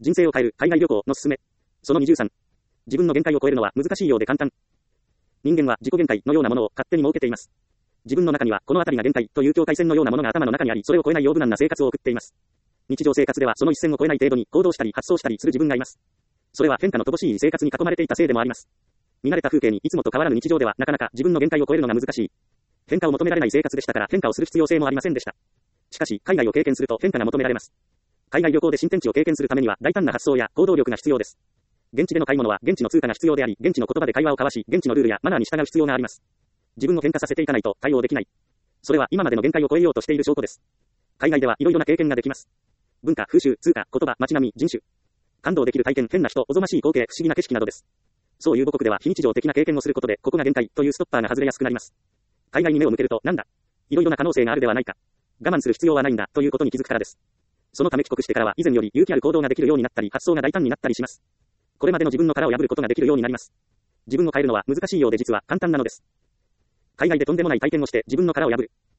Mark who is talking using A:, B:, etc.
A: 人生を変える海外旅行のすすめ。その23。自分の限界を超えるのは難しいようで簡単。人間は自己限界のようなものを勝手に設けています。自分の中にはこの辺りが限界という境界線のようなものが頭の中にあり、それを超えないよう無難な生活を送っています。日常生活ではその一線を超えない程度に行動したり発想したりする自分がいます。それは変化の乏しい生活に囲まれていたせいでもあります。見慣れた風景にいつもと変わらぬ日常ではなかなか自分の限界を超えるのが難しい。変化を求められない生活でしたから変化をする必要性もありませんでした。しかし海外を経験すると変化が求められます。海外旅行で新天地を経験するためには大胆な発想や行動力が必要です。現地での買い物は現地の通貨が必要であり、現地の言葉で会話を交わし、現地のルールやマナーに従う必要があります。自分を変化させていかないと対応できない。それは今までの限界を超えようとしている証拠です。海外ではいろいろな経験ができます。文化、風習、通貨、言葉、街並み、人種。感動できる体験、変な人、おぞましい光景、不思議な景色などです。そういう母国では非日常的な経験をすることで、ここが限界というストッパーが外れやすくなります。海外に目を向けると、なんだ。いろいろな可能性があるではないか。我慢する必要はないんだということに気づくからです。そのため帰国してからは以前より勇気ある行動ができるようになったり、発想が大胆になったりします。これまでの自分の殻を破ることができるようになります。自分を変えるのは難しいようで実は簡単なのです。海外でとんでもない体験をして自分の殻を破る。